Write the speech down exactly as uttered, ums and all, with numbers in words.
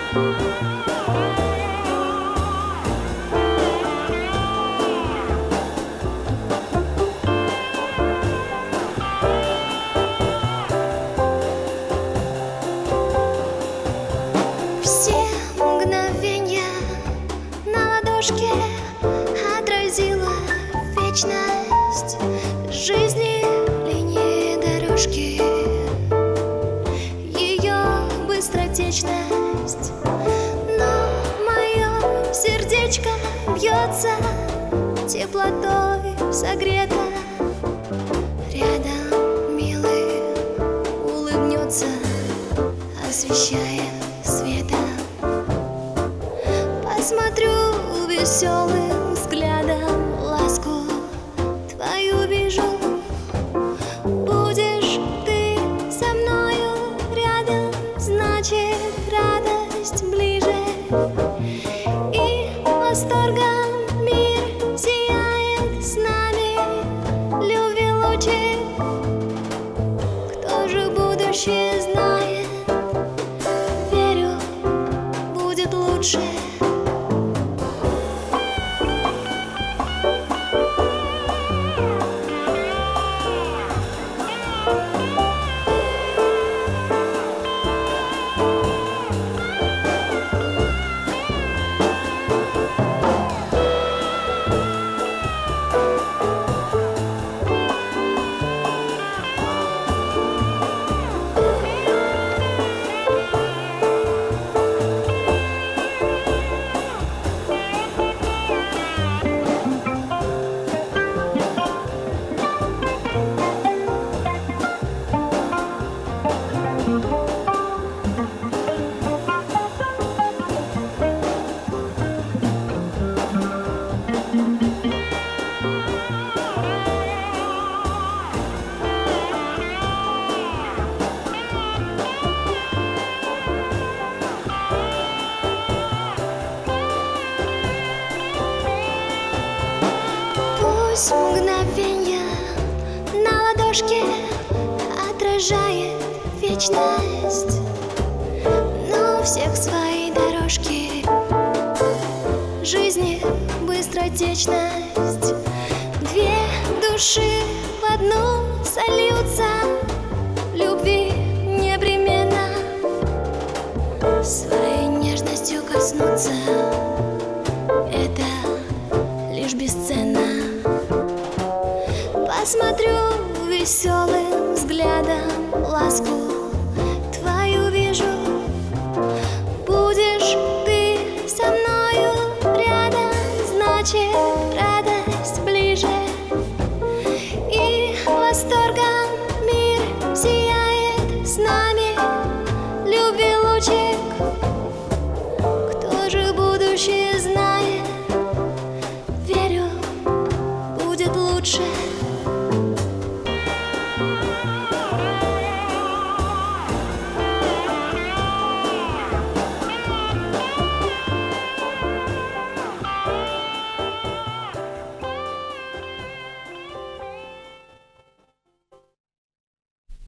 Все мгновенья на ладошке отразила вечность жизни линии дорожки, ее быстротечность. Но мое сердечко бьется теплотой согрето. Рядом милый улыбнется, освещая светом. Посмотрю веселым взглядом, ласку твою вижу. Будешь ты со мною рядом, значит радость ближе. И восторгом мир сияет с нами, любви лучи. Кто же будущее знает? Верю, будет лучше. Пусть мгновенья на ладошке отражает вечность, но у всех свои дорожки жизни быстротечность. Две души в одну сольются, любви непременно своей нежностью коснуться. Это лишь бесценно. Посмотрю веселым взглядом, ласку твою вижу. Будешь ты со мною рядом, значит радость ближе. И восторгом